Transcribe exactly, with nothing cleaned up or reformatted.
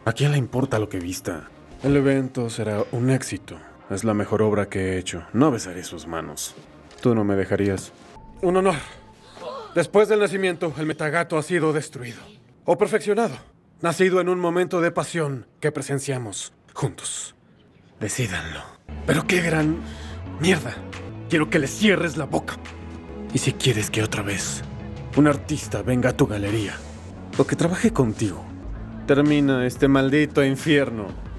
¿A quién le importa lo que vista? El evento será un éxito. Es la mejor obra que he hecho. No besaré sus manos. Tú no me dejarías. Un honor. Después del nacimiento, el metagato ha sido destruido. O perfeccionado. Nacido en un momento de pasión que presenciamos juntos. Decídanlo. Pero qué gran mierda. Quiero que le cierres la boca. Y si quieres que otra vez un artista venga a tu galería o que trabaje contigo, termina este maldito infierno.